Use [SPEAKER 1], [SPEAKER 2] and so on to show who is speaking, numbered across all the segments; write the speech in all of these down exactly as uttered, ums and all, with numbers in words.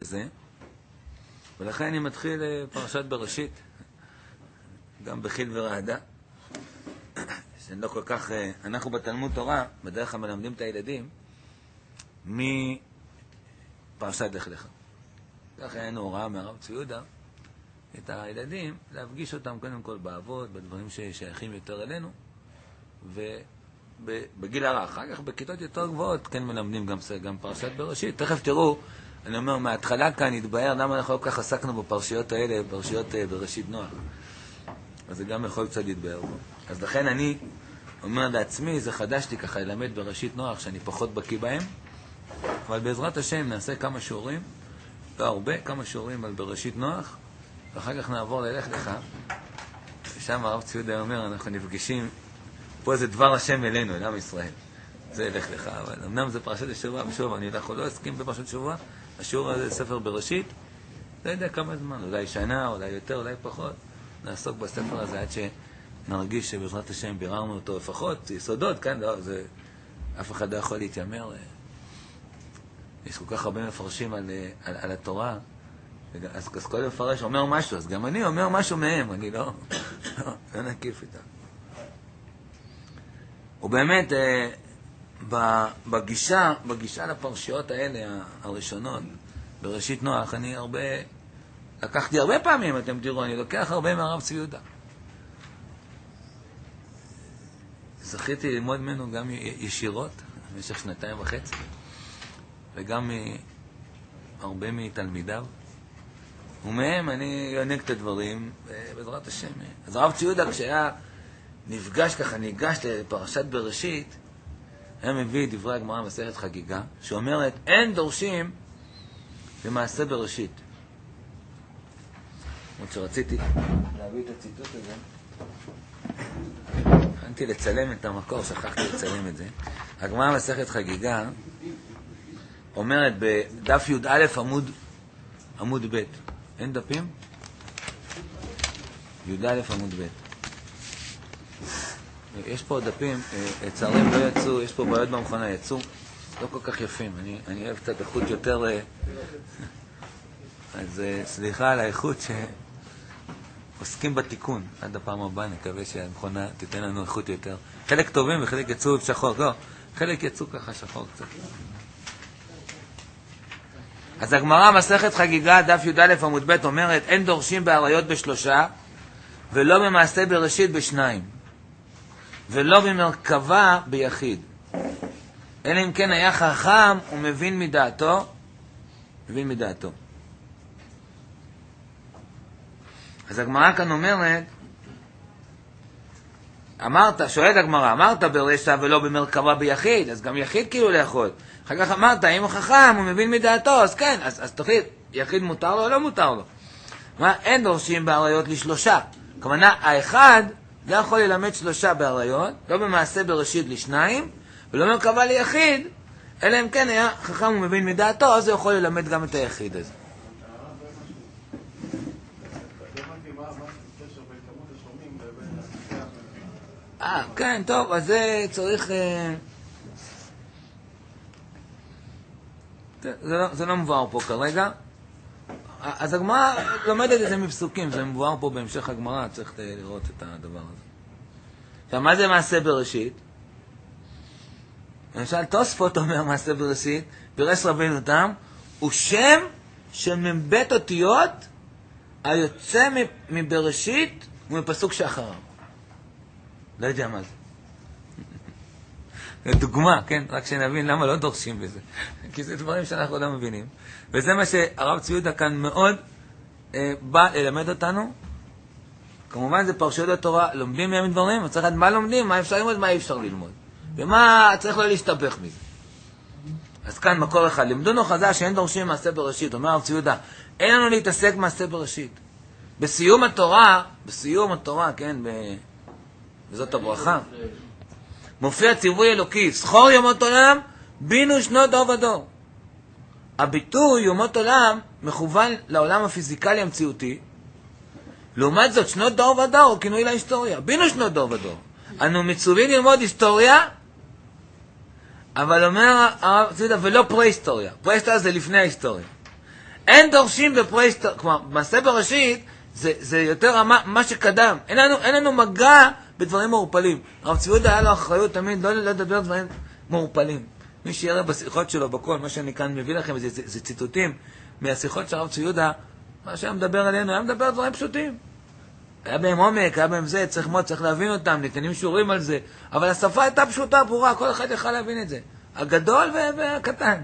[SPEAKER 1] זה, ולכן אני מתחיל פרשת בראשית, גם בחיל ורעדה, שאני לא כל כך, אנחנו בתלמוד תורה, בדרך כלל מלמדים את הילדים, מפרשת לך לך. ככה היה הוראה מהרב צבי יהודה, את הילדים, להפגיש אותם קודם כל באבות, בדברים ששייכים יותר אלינו, ובגיל הרך. אחר כך בכיתות יותר גבוהות, כן מלמדים גם, גם פרשת בראשית. תכף תראו, אני אומר, מההתחלה כאן יתבהר למה אנחנו לא כך עסקנו בפרשיות האלה, בפרשיות בראשית נוח. אז זה גם יכול קצת להתבהר בו. אז לכן אני אומר לעצמי, זה חדש לי ככה ללמד בראשית נוח, שאני פחות בקיא בהם, אבל בעזרת השם נעשה כמה שיעורים, לא הרבה, כמה שיעורים על בראשית נוח, ואחר כך נעבור ללך לך, ושם הרב צבי יהודה אומר, אנחנו נפגשים, פה זה דבר השם אלינו, אל עם ישראל. זה לך לך, אבל אמנם זה פרשת השבוע, ושוב, אני אנחנו לא אסכים בפרשת שבוע, השיעור הזה ספר בראשית, לא יודע כמה זמן, אולי שנה, אולי יותר, אולי פחות, נעסוק בספר הזה עד שנרגיש שבעזרת השם ביררנו אותו לפחות, יסודות, כן, לא, זה, אף אחד לא יכול להתיימר, יש כל כך הרבה מפרשים על, על, על התורה, אז, אז כל מפרש אומר משהו, אז גם אני אומר משהו מהם, אני לא, לא, לא נקיף איתם. ובאמת, בגישה, בגישה לפרשיות האלה הראשונות, בראשית נוח, אני הרבה, לקחתי הרבה פעמים, אתם תראו, אני לוקח הרבה מהרב צבי יהודה. זכיתי ללמוד ממנו גם ישירות, במשך שנתיים וחצי, וגם הרבה מתלמידיו. ומהם אני יונק את הדברים, בעזרת השם. אז הרב צבי יהודה, כשהיה נפגש ככה, ניגש לפרשת בראשית, היה מביא דברי הגמרא מסכת חגיגה, שאומרת, אין דורשים במעשה בראשית. עוד שרציתי להביא את הציטוט הזה, הכנתי לצלם את המקור, שכחתי לצלם את זה. הגמרא מסכת חגיגה אומרת בדף י"א עמוד, עמוד ב', אין דפים? י"א עמוד ב'. יש פה דפים, צערים לא יצאו, יש פה בעיות במכונה, יצאו לא כל כך יפים, אני, אני אוהב קצת איכות יותר, אז סליחה על האיכות שעוסקים בתיקון, עד הפעם הבאה נקווה שהמכונה תיתן לנו איכות יותר, חלק טובים וחלק יצאו שחור, לא, חלק יצאו ככה שחור קצת. אז הגמרא מסכת חגיגה דף י"א עמוד ב' אומרת, אין דורשים בעריות בשלושה ולא במעשה בראשית בשניים ולא במרכבה ביחיד, אלא אם כן היה חכם ומבין מדעתו, מבין מדעתו. אז הגמרא כאן אומרת, אמרת, שואלת הגמרא, אמרת ברשע ולא במרכבה ביחיד, אז גם יחיד כאילו לאכול. אחר כך אמרת, אם הוא חכם, הוא מבין מדעתו, אז כן, אז, אז תחליט, יחיד מותר לו או לא מותר לו. מה, אין דורשים בעריות לשלושה. כמובן, האחד לא יכול ללמד שלושה בעריות, לא במעשה בראשית לשניים, ולא במרכבה ליחיד, אלא אם כן היה חכם ומבין מדעתו, אז הוא יכול ללמד גם את היחיד הזה. אה, כן, טוב, אז זה צריך... זה לא, זה לא מבואר פה כרגע. אז הגמרא לומדת את זה מפסוקים, זה מבואר פה בהמשך הגמרא, צריך לראות את הדבר הזה. עכשיו, מה זה מעשה בראשית? למשל, תוספות אומר מעשה בראשית, פירש רבינו תם, הוא שם של מבית אותיות היוצא מבראשית ומפסוק שאחריו. לא יודע מה זה. זה דוגמה, כן? רק שנבין למה לא דורשים בזה. כי זה דברים שאנחנו לא מבינים. וזה מה שהרב צבי יהודה כאן מאוד אה, בא ללמד אותנו. כמובן זה פרשיות התורה, לומדים מהם דברים, אבל צריך לדעת מה לומדים, מה אפשר ללמוד, מה אי אפשר ללמוד. ומה צריך לא להשתבח מזה. אז כאן מקור אחד, למדונו חז"ל שאין דורשים מעשה בראשית, אומר הרב צבי יהודה, אין לנו להתעסק מעשה בראשית. בסיום התורה, בסיום התורה, כן, ב... וזאת הברכה, מופיע ציווי אלוקי, זכור יומות עולם, בינו שנות דור ודור. הביטוי יומות עולם מכוון לעולם הפיזיקלי המציאותי, לעומת זאת שנות דור ודור הוא כינוי להיסטוריה, בינו שנות דור ודור. אנו מצווים ללמוד היסטוריה, אבל אומר הרב צבי יהודה, ולא פרה-היסטוריה. פרה-היסטוריה זה לפני ההיסטוריה. אין דורשים בפרהיסטוריה, כלומר, מעשה בראשית, זה, זה יותר מה, מה שקדם. אין לנו, אין לנו מגע בדברים מעורפלים. הרב צבי יהודה היה לו אחריות תמיד לא לדבר דברים מעורפלים. מי שיראה בשיחות שלו, בכל, מה שאני כאן מביא לכם, זה, זה, זה ציטוטים מהשיחות של הרב צבי יהודה, מה שהיה מדבר עלינו, היה מדבר דברים פשוטים. היה בהם עומק, היה בהם זה, צריך מאוד, צריך להבין אותם, ניתנים שיעורים על זה, אבל השפה הייתה פשוטה, ברורה, כל אחד יכל להבין את זה. הגדול והקטן.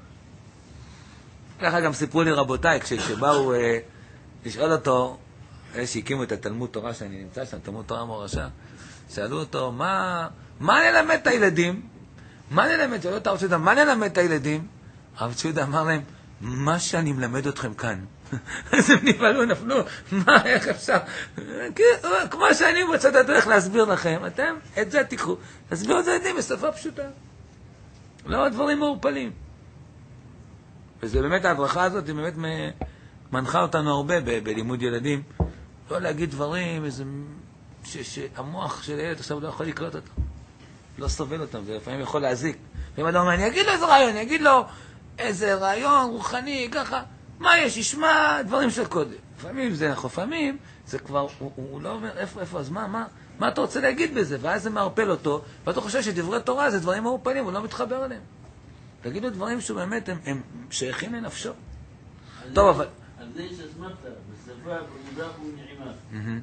[SPEAKER 1] ככה גם סיפרו לי רבותיי, כשבאו אה, לשאול אותו, אלה שהקימו את התלמוד תורה שאני נמצא שם, תלמוד תורה מורשה, שאלו אותו, מה, מה נלמד את הילדים? מה נלמד? שאלו את הרב צבי יהודה, מה נלמד את הילדים? הרב צבי יהודה אמר להם, מה שאני מלמד אתכם כאן. אז הם נפעלו, נפלו, מה, איך אפשר? כמו שאני מוצא את הדרך להסביר לכם, אתם את זה תיקחו. תסבירו את זה ילדים בשפה פשוטה. לא דברים מעורפלים. וזה באמת, ההדרכה הזאת, היא באמת מנחה אותנו הרבה ב- בלימוד ילדים. לא להגיד דברים, איזה, ש- שהמוח של הילד עכשיו לא יכול לקלוט אותם. לא סובל אותם, זה לפעמים יכול להזיק. ואם אדם אומר, אני אגיד לו איזה רעיון, אני אגיד לו איזה רעיון רוחני, ככה. מה יש? ישמע דברים של קודם. לפעמים זה, לפעמים זה כבר, הוא, הוא לא אומר, איפה, איפה, אז מה, מה, מה אתה רוצה להגיד בזה? ואז זה מערפל אותו, ואתה חושב שדברי תורה זה דברים מעורפלים, הוא לא מתחבר אליהם. תגידו דברים שבאמת הם, הם שייכים לנפשו. טוב, אבל...
[SPEAKER 2] על זה יש אסמכתה, בשפה ברודה ונעימה.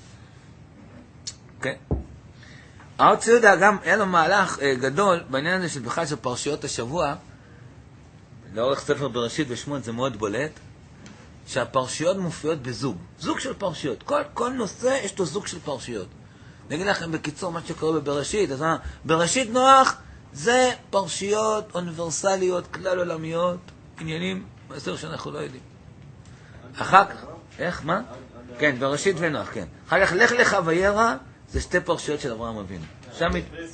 [SPEAKER 1] כן. הרב צבי יהודה גם היה לו מהלך גדול בעניין הזה של בכלל של פרשיות השבוע, לאורך ספר בראשית ושמות זה מאוד בולט, שהפרשיות מופיעות בזוג, זוג של פרשיות. כל, כל נושא יש לו זוג של פרשיות. נגיד לכם בקיצור מה שקורה בבראשית, אז מה? בראשית נוח זה פרשיות אוניברסליות, כלל עולמיות, עניינים, מעשר שאנחנו לא יודעים. אחר כך, איך, מה? כן, בראשית ונוח, כן. אחר כך לך לך וירא, זה שתי פרשיות של אברהם אבינו. שם...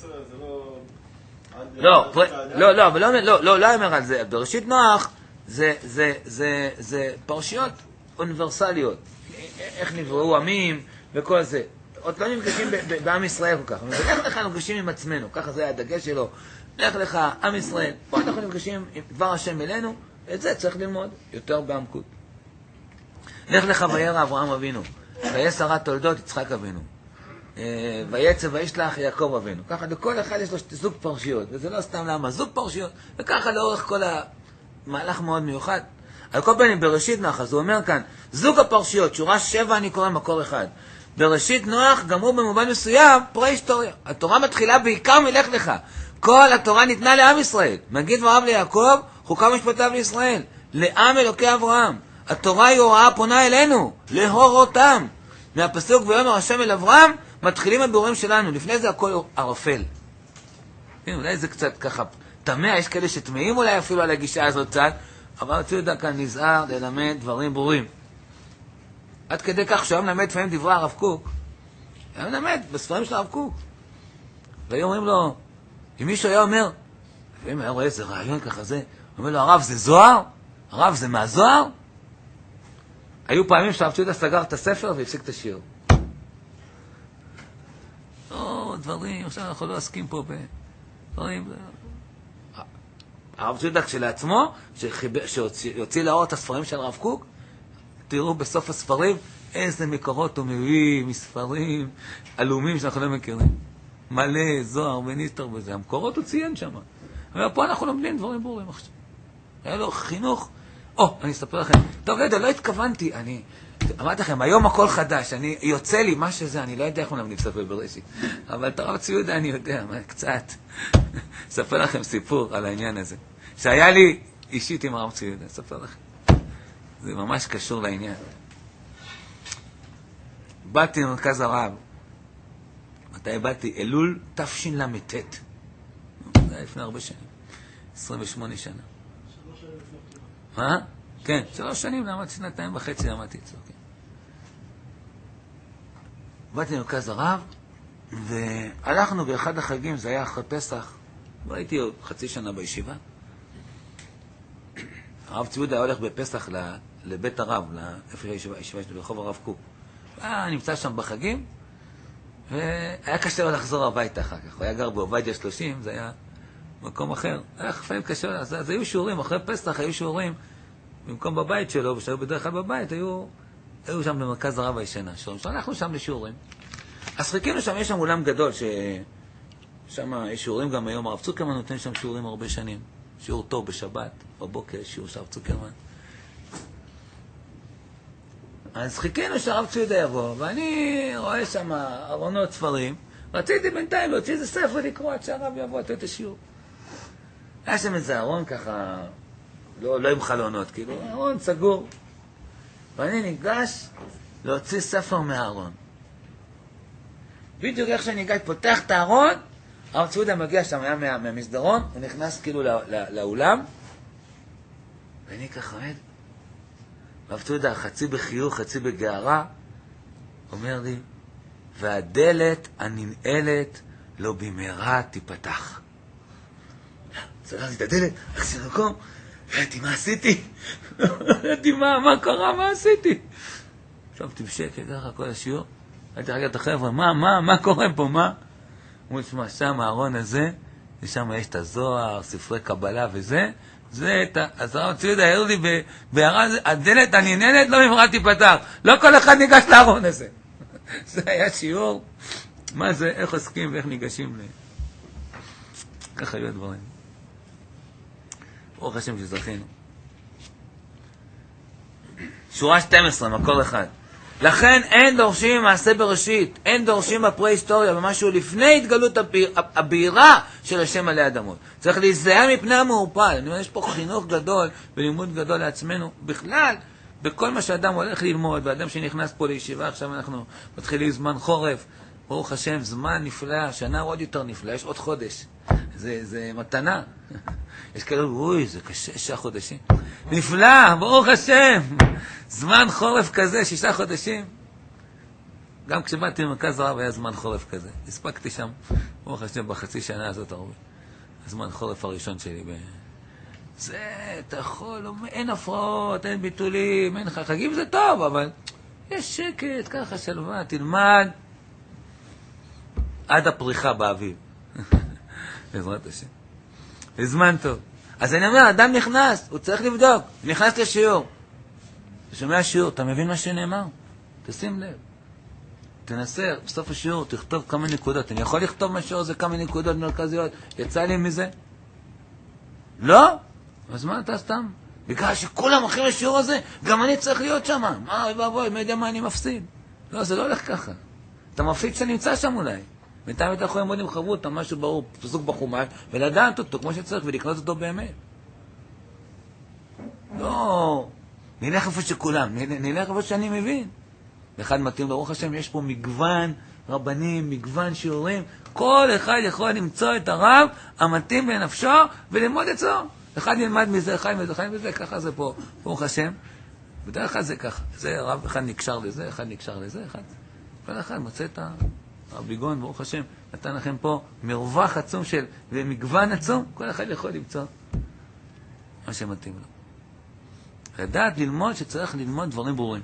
[SPEAKER 1] לא, לא, לא, אבל לא, לא, לא, לא אומר על זה. בראשית נוח זה, זה, זה, זה פרשיות אוניברסליות. איך נבראו עמים וכל זה. עוד לא נפגשים בעם ישראל כל כך. ולך לך נפגשים עם עצמנו, ככה זה היה הדגש שלו. לך לך, עם ישראל. פה אנחנו נפגשים עם דבר השם אלינו, את זה צריך ללמוד יותר בעמקות. לך לך וירא אברהם אבינו, ויהיה שרה תולדות יצחק אבינו. ויצא וישלח יעקב אבינו. ככה לכל אחד יש לו זוג פרשיות, וזה לא סתם למה, זוג פרשיות, וככה לאורך כל המהלך מאוד מיוחד. על כל פנים, בראשית נוח, אז הוא אומר כאן, זוג הפרשיות, שורה שבע אני קורא מקור אחד. בראשית נוח, גם הוא במובן מסוים, פרה-היסטוריה. התורה מתחילה בעיקר מלך לך. כל התורה ניתנה לעם ישראל. מגיד דבריו ליעקב, חוקה משפטיו לישראל. לעם אלוקי אברהם. התורה היא הוראה פונה אלינו, להורותם. מהפסוק ויאמר השם אל אברהם, מתחילים הבירורים שלנו. לפני זה הכל ערפל. אולי זה קצת ככה תמה, יש כאלה שתמאים אולי אפילו על הגישה הזאת קצת, אבל רצו יודע כאן נזהר ללמד דברים ברורים. עד כדי כך שהוא מלמד לפעמים דברי הרב קוק, היה מלמד בספרים של הרב קוק. והיו אומרים לו, אם מישהו היה אומר, לפעמים היה רואה איזה רעיון ככה זה, אומר לו, הרב זה זוהר? הרב זה מהזוהר? היו פעמים שהרב צבי יהודה סגר את הספר והפסיק את השיעור. לא, דברים, עכשיו אנחנו לא עסקים פה בדברים. הרב צבי יהודה כשלעצמו, שיוציא לאור את הספרים של הרב קוק, תראו בסוף הספרים איזה מקורות הוא מביא מספרים עלומים שאנחנו לא מכירים. מלא, זוהר וניסטר וזה. המקורות הוא ציין שם. אבל פה אנחנו לומדים דברים ברורים עכשיו. היה לו חינוך. או, אני אספר לכם. טוב, לא יודע, לא התכוונתי. אני אמרתי לכם, היום הכל חדש. אני יוצא לי מה שזה, אני לא יודע איך הוא למדים ספר בראשית. אבל את הרב צבי יהודה אני יודע, מה, קצת. אספר לכם סיפור על העניין הזה. שהיה לי אישית עם הרב צבי יהודה. אספר לכם. זה ממש קשור לעניין. באתי למרכז הרב. מתי באתי? אלול תשל"ט. זה היה לפני הרבה שנים. עשרים ושמונה שנה.
[SPEAKER 3] שלוש שנים לפני פתיחה.
[SPEAKER 1] מה? כן, שלוש שנים למדתי, שנתיים וחצי למדתי אצלו, כן. באתי למרכז הרב, והלכנו באחד החגים, זה היה אחרי פסח, והייתי עוד חצי שנה בישיבה. הרב צבי יהודה הולך בפסח לבית הרב, לאיפה הישיבה, הישיבה שלו ברחוב הרב קוק. היה נמצא שם בחגים, והיה קשה לו לחזור הביתה אחר כך. הוא היה גר בעובדיה שלושים, זה היה מקום אחר. היה לפעמים קשה, אז, אז היו שיעורים, אחרי פסח היו שיעורים, במקום בבית שלו, ושהיו בדרך כלל בבית, היו, היו שם במרכז הרב הישנה. הלכנו שם לשיעורים. אז חיכינו שם, יש שם אולם גדול, ששם יש שיעורים גם היום. הרב צוקרמן נותן שם שיעורים הרבה שנים. שיעור טוב בשבת, בבוקר, שיעור של הרב צוקרמן. אז חיכינו שהרב ציודה יבוא, ואני רואה שם ארונות ספרים, רציתי בינתיים להוציא איזה ספר לקרוא עד שהרב יבוא לתת את השיעור. היה שם איזה ארון ככה, לא, לא עם חלונות, כאילו, ארון סגור. ואני ניגש להוציא ספר מהארון. בדיוק איך שאני ניגש, פותח את הארון, הרב ציודה מגיע שם, היה מה, מהמסדרון, הוא נכנס כאילו לא, לא, לאולם, ואני ככה עומד, הרב ציודה, חצי בחיוך, חצי בגערה, אומר לי, והדלת הננעלת לא במהרה תיפתח. סגרתי את הדלת, אחסי למקום, ראיתי מה עשיתי, ראיתי מה, מה קרה, מה עשיתי. שבתי בשקט, ככה כל השיעור, ראיתי רגע את החבר'ה, מה, מה, מה קורה פה, מה? הוא ישמע, שם הארון הזה, ושם יש את הזוהר, ספרי קבלה וזה, זה את ה... אז הרב ציודה העיר לי בהערה, הדלת הננעלת לא במהרה תיפתח, לא כל אחד ניגש לארון הזה. זה היה שיעור, מה זה, איך עוסקים ואיך ניגשים ל... ככה היו הדברים. ברוך השם שזכינו. שורה שתים עשרה, מקור אחד. לכן אין דורשים מעשה בראשית, אין דורשים בפרה-היסטוריה, במשהו לפני התגלות הבהירה של השם עלי אדמות. צריך להיזהר מפני המעורפל. אני אומר, יש פה חינוך גדול ולימוד גדול לעצמנו. בכלל, בכל מה שאדם הולך ללמוד, ואדם שנכנס פה לישיבה, עכשיו אנחנו מתחילים זמן חורף, ברוך השם, זמן נפלא, שנה עוד יותר נפלא, יש עוד חודש. זה, זה מתנה. יש כאלה, אוי, זה קשה, שישה חודשים. נפלא, ברוך השם. זמן חורף כזה, שישה חודשים. גם כשבאתי במרכז הרב היה זמן חורף כזה. הספקתי שם, ברוך השם, בחצי שנה הזאת הרבה. הזמן חורף הראשון שלי. זה, אתה יכול, אין הפרעות, אין ביטולים, אין חגים, זה טוב, אבל יש שקט, ככה שלווה, תלמד עד הפריחה באביב. בעזרת השם. בזמן טוב. אז אני אומר, אדם נכנס, הוא צריך לבדוק, נכנס לשיעור. אתה שומע שיעור, אתה מבין מה שנאמר? תשים לב. תנסה, בסוף השיעור, תכתוב כמה נקודות. אני יכול לכתוב מהשיעור הזה כמה נקודות מרכזיות. יצא לי מזה? לא? אז מה אתה סתם? בגלל שכולם אחרי השיעור הזה, גם אני צריך להיות שם. מה, אוי ואבוי, מי יודע מה אני מפסיד? לא, זה לא הולך ככה. אתה מפסיד שנמצא שם אולי. בינתיים אתה יכול ללמוד עם חברות, משהו ברור, פסוק בחומש, ולדעת אותו כמו שצריך, ולקנות אותו באמת. לא, נלך איפה שכולם, נלך איפה שאני מבין. אחד מתאים, ברוך השם, יש פה מגוון רבנים, מגוון שיעורים, כל אחד יכול למצוא את הרב המתאים לנפשו, וללמוד אצלו. אחד ילמד מזה, אחד מזה, אחד מזה, ככה זה פה, ברוך השם. בדרך כלל זה ככה, זה רב אחד נקשר לזה, אחד נקשר לזה, אחד. כל אחד מוצא את ה... הביגון, ברוך השם, נתן לכם פה מרווח עצום של, ומגוון עצום, כל אחד יכול למצוא מה שמתאים לו. לדעת ללמוד שצריך ללמוד דברים ברורים.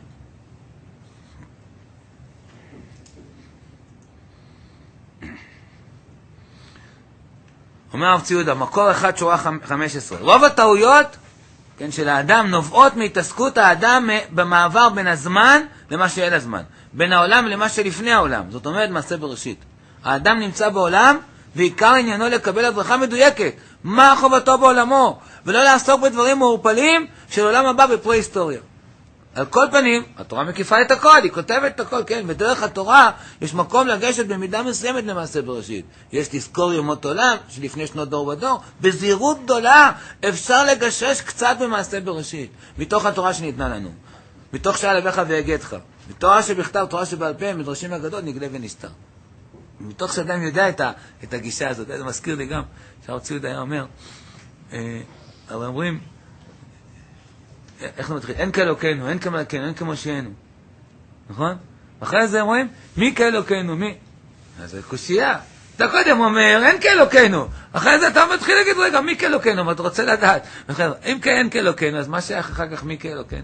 [SPEAKER 1] אומר הרב ציודה, מקור אחד שורה חמש עשרה. רוב הטעויות, כן, של האדם נובעות מהתעסקות האדם במעבר בין הזמן למה שאין הזמן. בין העולם למה שלפני העולם. זאת אומרת, מעשה בראשית. האדם נמצא בעולם, ועיקר עניינו לקבל הדרכה מדויקת. מה חובתו בעולמו? ולא לעסוק בדברים מעורפלים של עולם הבא בפרה-היסטוריה. על כל פנים, התורה מקיפה את הכל, היא כותבת את הכל, כן, ודרך התורה יש מקום לגשת במידה מסוימת למעשה בראשית. יש לזכור יומות עולם, שלפני שנות דור ודור, בזהירות גדולה אפשר לגשש קצת במעשה בראשית, מתוך התורה שניתנה לנו. מתוך שעה לבך ויגדך. מתורה שבכתב, תורה שבעל פה, מדרשים הגדול, נגלה ונסתר. מתוך שאדם יודע את, ה, את הגישה הזאת. זה מזכיר לי גם, שהרב ציודה היה אומר, אה, אבל אומרים, איך זה מתחיל? אין כאלוקנו, אין כמלכנו, אין כמושנו. נכון? אחרי זה אומרים, מי כאלוקנו, מי? אז זה קושייה. אתה קודם אומר, אין כאלוקנו. אחרי זה אתה מתחיל להגיד, רגע, מי כאלוקנו? מה אתה רוצה לדעת? אם אין כאלוקנו, אז מה שייך אחר כך מי כאלוקנו?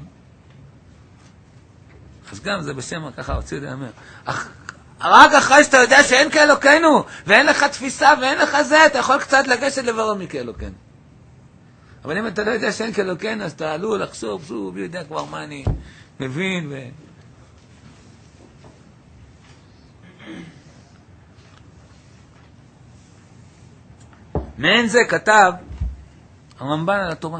[SPEAKER 1] אז גם זה בשם, ככה הרב ציודה אומר. רק אחרי שאתה יודע שאין כאלוקנו, ואין לך תפיסה ואין לך זה, אתה יכול קצת לגשת לברר מי כאלוקנו. אבל אם אתה לא יודע שאין כאלוקינו, אז אתה עלול לחשוב, שוב, יודע כבר מה אני מבין. ו... מעין זה כתב הרמב"ן על התורה.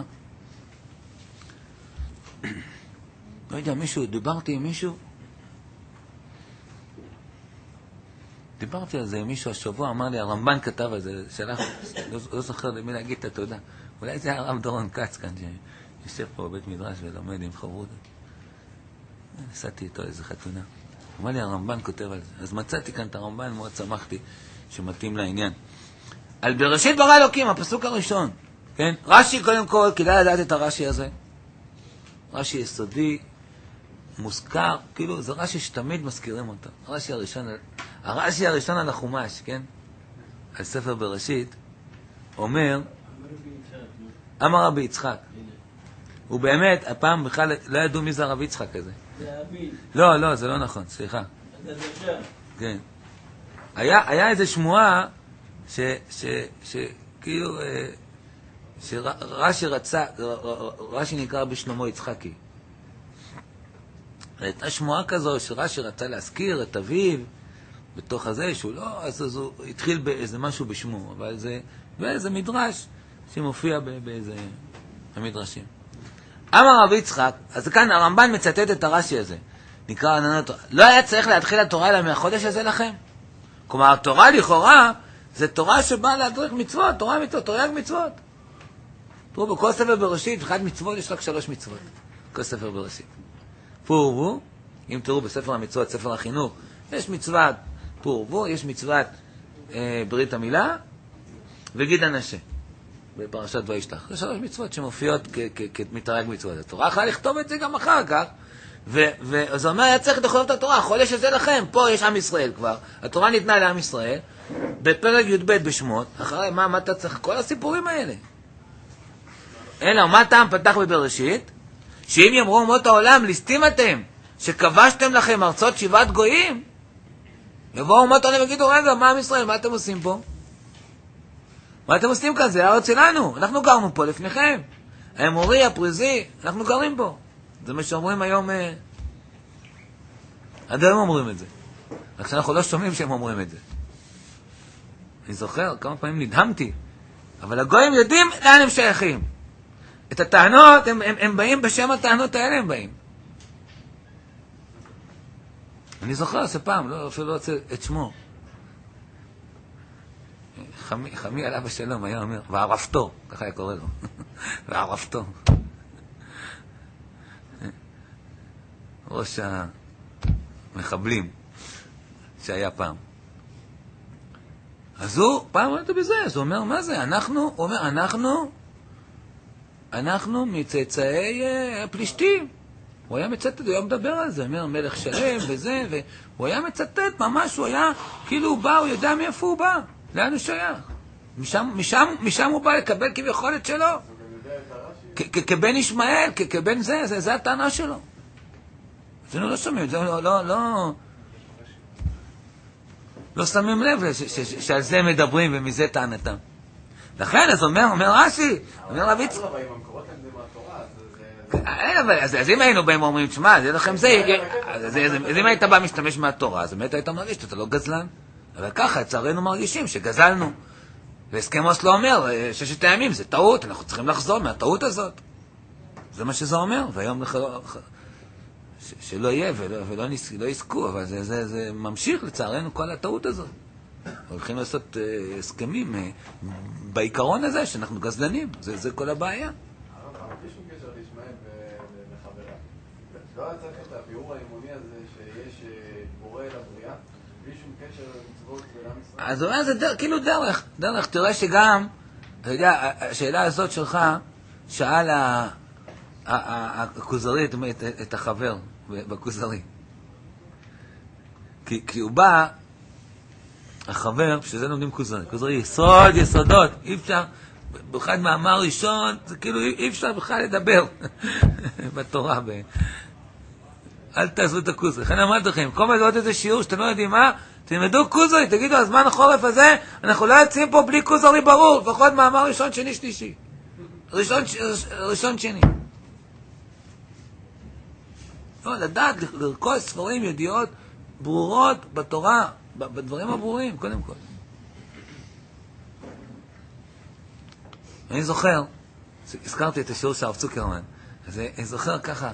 [SPEAKER 1] לא יודע, מישהו, דיברתי עם מישהו, דיברתי על זה עם מישהו השבוע, אמר לי, הרמב"ן כתב על זה, שלח, לא, לא זוכר למי להגיד את התודה. אולי זה הרב דורון כץ כאן, שיושב פה בבית מדרש ולומד עם חברות. נסעתי איתו איזה חתונה. אמר לי, הרמב"ן כותב על זה. אז מצאתי כאן את הרמב"ן, מאוד שמחתי שמתאים לעניין. על בראשית ברא אלוקים, הפסוק הראשון. כן? רש"י קודם כל, כדאי לדעת את הרש"י הזה. רש"י יסודי, מוזכר, כאילו זה רש"י שתמיד מזכירים אותו. הרש"י הראשון, הרש"י הראשון על החומש, כן? על ספר בראשית, אומר, אמר רבי יצחק. הוא באמת, הפעם בכלל לא ידעו מי זה רבי יצחק הזה.
[SPEAKER 2] זה אביב.
[SPEAKER 1] לא, לא, זה לא נכון, סליחה.
[SPEAKER 2] זה דושר.
[SPEAKER 1] כן. היה, היה איזו שמועה ש, ש, ש, כאילו, שרש"י רצה, רש"י נקרא בשלמה יצחקי. הייתה שמועה כזו שרש"י רצה להזכיר את אביו בתוך הזה, שהוא לא, אז, אז הוא התחיל באיזה משהו בשמו, אבל זה, באיזה מדרש שמופיע באיזה המדרשים. אמר רבי יצחק, אז כאן הרמב"ן מצטט את הרש"י הזה, נקרא, לא היה צריך להתחיל התורה אלא מהחודש הזה לכם? כלומר, התורה לכאורה, זה תורה שבאה להדריך מצוות, תורה מצוות, תרי"ג מצוות. תראו, בכל ספר בראשית, אחד מצוות יש רק שלוש מצוות. כל ספר בראשית. פור ורבו, אם תראו בספר המצוות, ספר החינוך, יש מצוות פור ורבו, יש מצוות אה, ברית המילה, וגיד הנשה, בפרשת וישלח. זה שלוש מצוות שמופיעות כמתרי"ג מצוות. התורה יכולה לכתוב את זה גם אחר כך, וזה אומר, היה צריך לכתוב את התורה, החודש הזה לכם, פה יש עם ישראל כבר, התורה ניתנה לעם ישראל, בפרק י"ב בשמות, אחרי מה, מה אתה צריך? כל הסיפורים האלה. אלא, מה טעם פתח בבראשית? שאם יאמרו אומות העולם, ליסטים אתם, שכבשתם לכם ארצות שבעת גויים, יבואו אומות העולם ויגידו, רגע, מה עם ישראל, מה אתם עושים פה? מה אתם עושים כאן? זה הארץ שלנו, אנחנו גרנו פה לפניכם. האמורי, הפריזי, אנחנו גרים פה. זה מה שאומרים היום, אה... עד היום אומרים את זה. רק שאנחנו לא שומעים שהם אומרים את זה. אני זוכר, כמה פעמים נדהמתי, אבל הגויים יודעים לאן הם שייכים. את הטענות, הם, הם, הם באים בשם הטענות האלה, הם באים. אני זוכר שפעם, לא, אפילו לא רוצה את שמו. חמי, חמי עליו השלום היה אומר, וערפתו, ככה היה קורא לו. וערפתו. ראש המחבלים שהיה פעם. אז הוא, פעם ראית בזה, אז הוא אומר, מה זה? אנחנו, הוא אומר, אנחנו, אנחנו מצאצאי פלישתים. הוא היה מצטט, הוא היה מדבר על זה, אומר, מלך שלם וזה, והוא היה מצטט ממש, הוא היה, כאילו הוא בא, הוא יודע מאיפה הוא בא, לאן הוא שייך. משם, משם, משם הוא בא לקבל כביכול את שלו. כבן ישמעאל, כבן זה, זה, זה הטענה שלו. זה לא שומעים, זה לא, לא, לא, לא שמים לב שעל זה מדברים ומזה טענתם. לכן, אז אומר, אומר רש"י, אומר רבי יצחק. אז אם היינו באים ואומרים, תשמע, זה לכם זה, אז אם היית בא משתמש מהתורה, אז באמת היית מרגיש שאתה לא גזלן. אבל ככה, לצערנו מרגישים שגזלנו. והסכם אוסלו אומר, ששת הימים זה טעות, אנחנו צריכים לחזור מהטעות הזאת. זה מה שזה אומר, והיום שלא יהיה ולא יסקו, אבל זה ממשיך לצערנו כל הטעות הזאת. הולכים לעשות הסכמים בעיקרון הזה שאנחנו גזלנים, זה כל הבעיה.
[SPEAKER 4] בלי שום קשר לישמעאל ולחברה. לא היה צריך את הביאור האמוני הזה שיש בורא לבריאה, בלי שום קשר למצוות ולעם ישראל.
[SPEAKER 1] אז הוא אומר, זה כאילו דרך, דרך, תראה שגם, אתה יודע, השאלה הזאת שלך, שאל הכוזרי את החבר בכוזרי. כי הוא בא, החבר, שזה לומדים כוזרי, כוזרי יסוד, יסודות, אי אפשר, באחד מאמר ראשון, זה כאילו אי אפשר בכלל לדבר בתורה. ב... אל תעשו את הכוזרי. לכן אמרתי לכם, כל מיני עוד איזה שיעור שאתם לא יודעים מה, תלמדו כוזרי, תגידו, הזמן החורף הזה, אנחנו לא יוצאים פה בלי כוזרי ברור, לפחות מאמר ראשון, שני, שלישי. ראשון, ראשון שני. לא, לדעת, לרכוש ספרים, ידיעות ברורות בתורה, בדברים הברורים, קודם כל. אני זוכר, הזכרתי את השיעור של הרב צוקרמן, אז אני זוכר ככה,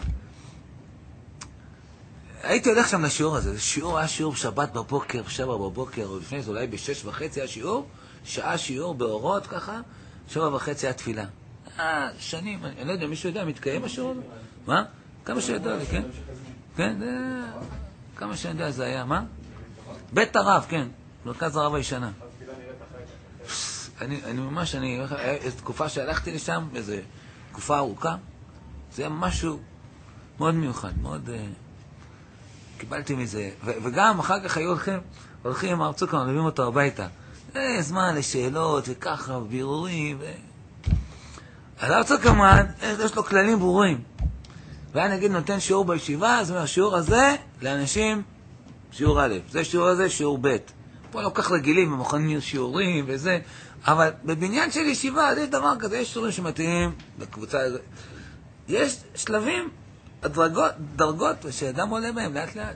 [SPEAKER 1] הייתי הולך שם לשיעור הזה, שיעור היה שיעור בשבת בבוקר, בשבע בבוקר, או לפני זה אולי בשש וחצי היה שיעור, שעה שיעור באורות ככה, שבע וחצי היה תפילה. אה, שנים, אני לא יודע, מישהו יודע, מתקיים השיעור הזה? מה? כמה שיודע לי, כן? כן, זה... כמה שאני יודע זה היה, מה? בית הרב, כן, מרכז הרב הישנה. אני, אני ממש, אני, איזו תקופה שהלכתי לשם, איזו תקופה ארוכה, זה היה משהו מאוד מיוחד, מאוד... Uh, קיבלתי מזה, ו- וגם אחר כך היו הולכים, הולכים עם הרב צוקרמן, מביאים אותו הביתה. אה, זמן לשאלות וככה, בירורים, ו... אז הרב צוקרמן, יש לו כללים ברורים. והיה נגיד נותן שיעור בישיבה, אז אומר, השיעור הזה לאנשים שיעור א', זה שיעור הזה, שיעור ב'. פה לא כך רגילים, במכונים שיעורים וזה, אבל בבניין של ישיבה, יש דבר כזה, יש שיעורים שמתאימים לקבוצה הזאת. יש שלבים, הדרגות, דרגות, שאדם עולה בהם לאט לאט.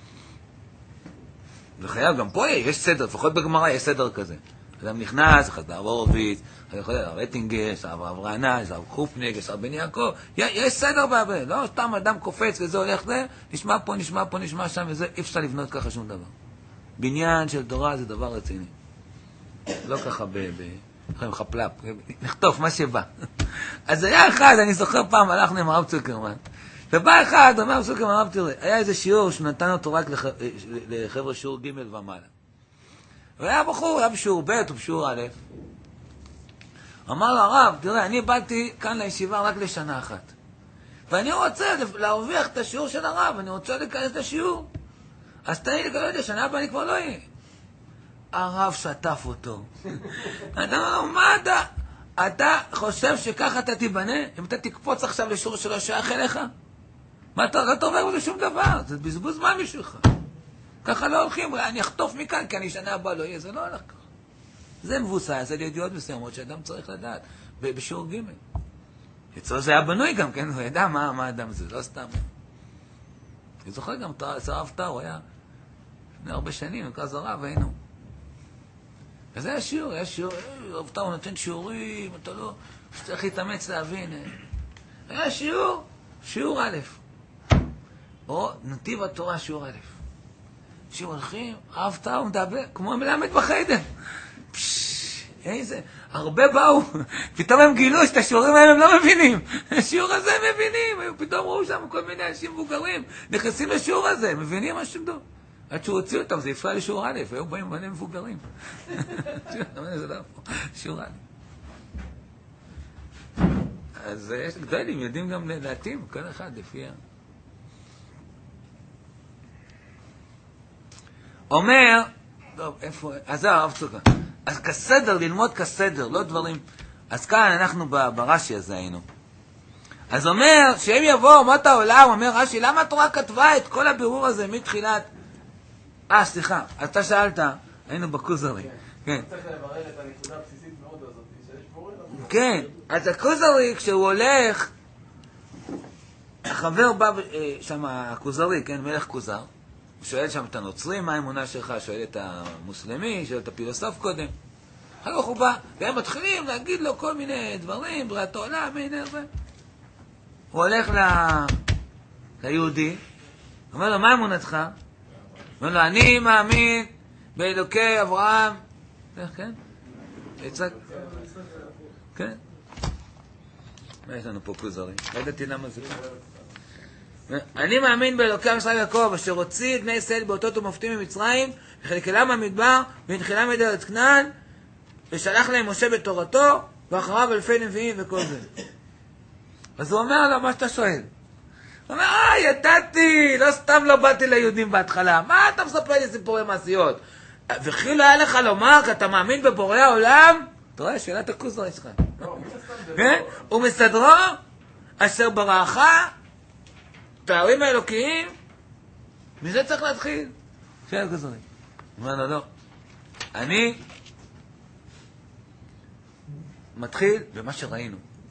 [SPEAKER 1] וחייב, גם פה יש סדר, לפחות בגמרא יש סדר כזה. אדם נכנס, אחד הרב הורוביץ, יכול להיות הרב אטינגר, הרב אברהנה, הרב חופניק, הרב בן יעקב, יש סדר בהרבה, לא סתם אדם קופץ וזה הולך זה, נשמע פה, נשמע פה, נשמע שם וזה, אי אפשר לבנות ככה שום דבר. בניין של תורה זה דבר רציני. לא ככה ב... ב... חפלפ, נחטוף מה שבא. אז היה אחד, אני זוכר פעם, הלכנו עם הרב צוקרמן, ובא אחד, אומר הרב צוקרמן, הרב תראה, היה איזה שיעור שנתן אותו רק לח... לחבר'ה שיעור ג' ומעלה. והיה בחור, היה בשיעור ב' או בשיעור א', אמר לו, הרב, תראה, אני באתי כאן לישיבה רק לשנה אחת, ואני רוצה להרוויח את השיעור של הרב, אני רוצה להיכנס לשיעור, אז תן לי לקבל את זה, שנה הבאה אני כבר לא אהיה. הרב שטף אותו. אתה אומר לו, מה אתה? אתה חושב שככה אתה תיבנה? אם אתה תקפוץ עכשיו לשיעור שלא שייך אליך? מה אתה לא תעובר בזה שום דבר? זה בזבוז זמן בשבילך. ככה לא הולכים, אני אחטוף מכאן, כי אני שנה הבאה לא אהיה, זה לא הולך ככה. זה מבוסס על ידיעות מסוימות שאדם צריך לדעת, בשיעור ג'. אצלו זה היה בנוי גם, כן? הוא ידע מה, מה אדם זה, לא סתם. אני זוכר גם, הרב טאו, הוא היה לפני הרבה שנים, מרכז הרב, היינו. וזה היה שיעור, היה שיעור, הרב טאו נותן שיעורים, אתה לא, צריך להתאמץ להבין. היה שיעור, שיעור א', או נתיב התורה, שיעור א'. שהולכים, הרב טאו מדבר, כמו מלמד בחדר. איזה, הרבה באו, פתאום הם גילו שאת השיעורים האלה הם לא מבינים. השיעור הזה הם מבינים, פתאום ראו שם כל מיני אנשים מבוגרים, נכנסים לשיעור הזה, הם מבינים מה שמדו. עד שהוא הוציא אותם, זה יפרע לשיעור א', היו באים מלא מבוגרים. זה לא פה, שיעור א'. אז יש גדולים, יודעים גם להתאים, כל אחד לפי ה... אומר, טוב, איפה, אז זה הרב צוקרמן. אז כסדר, ללמוד כסדר, לא דברים. אז כאן אנחנו ברש"י הזה היינו. אז אומר, שהם יבואו אומות העולם, אומר רש"י, למה התורה כתבה את כל הבירור הזה מתחילת... אה, סליחה, אתה שאלת, היינו בכוזרי. כן.
[SPEAKER 4] צריך לברר את הנקודה הבסיסית מאוד הזאת, שיש בורר.
[SPEAKER 1] כן, אז הכוזרי, כשהוא הולך, החבר בא שם, הכוזרי, כן, מלך כוזר, הוא שואל שם את הנוצרים, מה האמונה שלך? שואל את המוסלמי, שואל את הפילוסוף קודם. אחר כך הוא בא, והם מתחילים להגיד לו כל מיני דברים, בריאת העולם, מיני זה. הוא הולך ל... ליהודי, אומר לו, מה אמונתך? אומר לו, אני מאמין באלוקי אברהם. איך, כן? יצחק? כן? מה יש לנו פה כוזרי? לא ידעתי למה זה פה. אני מאמין באלוקי ישראל יעקב, אשר הוציא את בני ישראל באותות ומופתים ממצרים, וחלקלם במדבר, ונתחילם את ארץ כנען, ושלח להם משה בתורתו, ואחריו אלפי נביאים וכל זה. אז הוא אומר לו, מה שאתה שואל? הוא אומר, אה, ידעתי, לא סתם לא באתי ליהודים בהתחלה, מה אתה מספר לי סיפורי מעשיות? וכי לא היה לך לומר, כי אתה מאמין בבורא העולם? אתה רואה, שאלת הכוזרי שלך. ומסדרו, אשר בראך, תארים האלוקיים, מזה צריך להתחיל. שאלה כזאת. אומר לו, לא. אני מתחיל במה שראינו.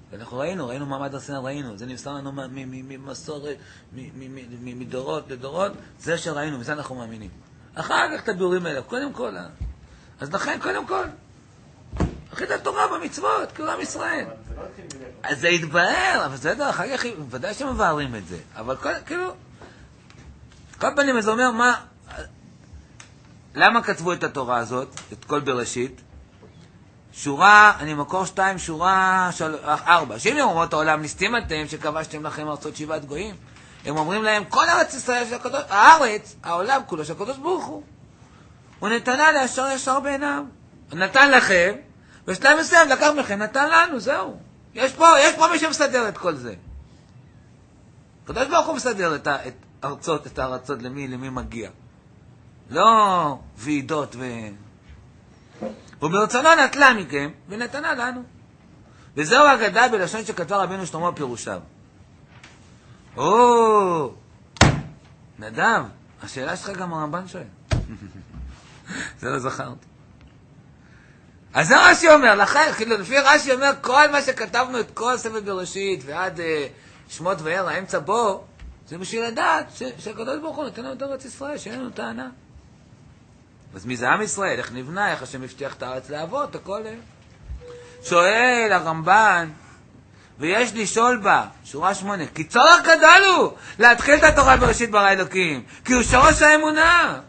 [SPEAKER 1] ואנחנו ראינו, ראינו מעמד הר סיני, ראינו, זה נמסר לנו ממסורת, מדורות לדורות, זה שראינו, מזה אנחנו מאמינים. אחר כך את הביאורים האלה, קודם כל, אז לכן, קודם כל, אחרי התורה במצוות, כולם ישראל. אז זה יתבהר, אבל זה דרך, אחר כך, ודאי שמבארים את זה, אבל כאילו, כל פנים זה אומר, מה, למה כתבו את התורה הזאת, את כל בראשית? שורה, אני מקור שתיים, שורה של, ארבע. שאם הם אומרות העולם, נסתים אתם שכבשתם לכם ארצות שבעת גויים. הם אומרים להם, כל ארץ ישראל של הקדוש, הארץ, העולם כולו של הקדוש ברוך הוא. הוא נתנה לישר ישר בעיניו. הוא נתן לכם, ושלב מסוים לקח מכם, נתן לנו, זהו. יש פה, יש פה מי שמסדר את כל זה. הקדוש ברוך הוא מסדר את, את ארצות, את הארצות, למי, למי מגיע. לא ועידות ו... וברצונו נטלה מכם ונתנה לנו. וזהו אגדה בלשון שכתבה רבינו שלמה פירושיו. או, נדב, השאלה שלך גם הרמב"ן שואל. זה לא זכרתי. אז זה רש"י אומר, לכן, כאילו, לפי רש"י אומר, כל מה שכתבנו את כל ספר בראשית ועד אה, שמות וער, האמצע בו, זה בשביל לדעת שהקדוש ברוך הוא נותן לנו את ארץ ישראל, שאין לנו טענה. אז מי זה עם ישראל? איך נבנה? איך השם הבטיח את הארץ לאבות? הכל... שואל הרמב"ן, ויש לשאול בה, שורה שמונה, כי צורך גדול הוא להתחיל את התורה בראשית ברא אלוקים, כי הוא שורש האמונה.